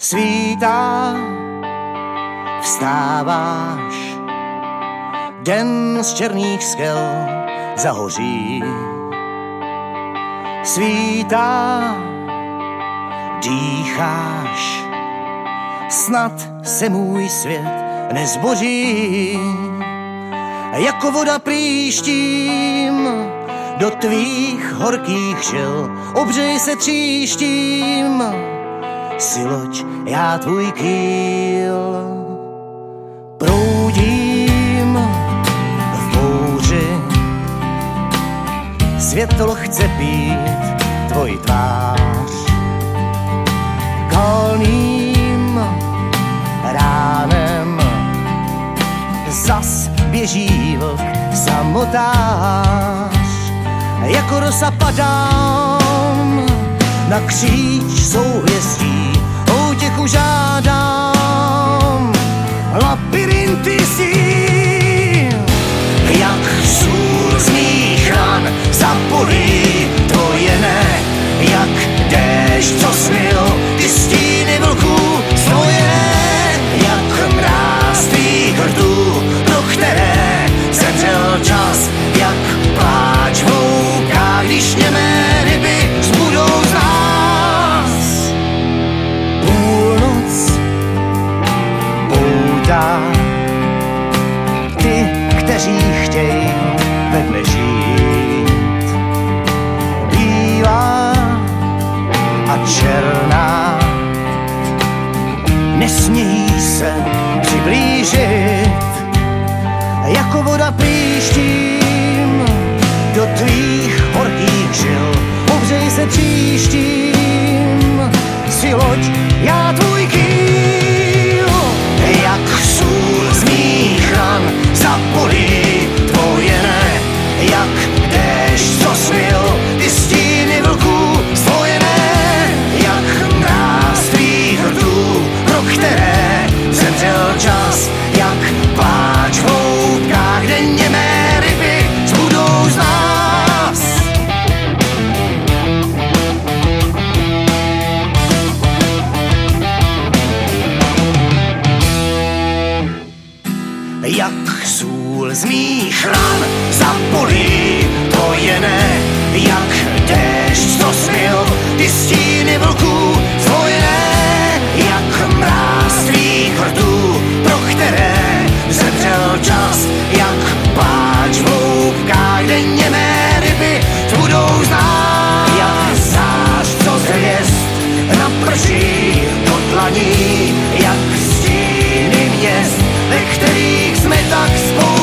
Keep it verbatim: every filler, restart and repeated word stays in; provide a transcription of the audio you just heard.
Svítá, vstáváš, den z černých skel zahoří. Svítá, dýcháš, snad se můj svět nezboří. Jako voda příštím do tvých horkých žil, obřej se tříštím, si loď, já tvůj kýl. Proudím v bouři, světlo chce pít tvoji tvář. Kalným ránem zas běží vlk samotář. Jako rosa padám na kříž souhvězdí, o útěchu žádám labirinty síl. Jak sůl z mých ran zapolí tvoje ne, jak déšť, co smil ty stíny vlků svoje, jak mráz tvých rtů, pro které zemřel čas, jak pláč v houkách, když němé ryby zbudou z nás. Půlnoc poutá ty, kteří chtějí vedle žít. Bílá a černá nesmějí se přiblížit. Jako voda příštím do tvých horkých žil, obřej se tříštím, si loď, já tvůj kýl. Jak sůl z mých ran zapolí tvoje ne, jak déšť, co smil ty stíny vlků svoje ne, jak mráz tvých rtů, pro které zemřel čas, jak pláč v houkách, kde němé ryby zbudou z nás. Jak sůl z mých ran zapolí tvoje ne, jak déšť, co smil ty stíny vlků svoje ne, jak mráz tvých rtů, pro které zemřel čas, jak pláč v houbkách, kde němé ryby zbudou z nás. Jak zář, co z hvězd naprší do dlaní, jak stíny měst, ve kterých jsme tak spolu.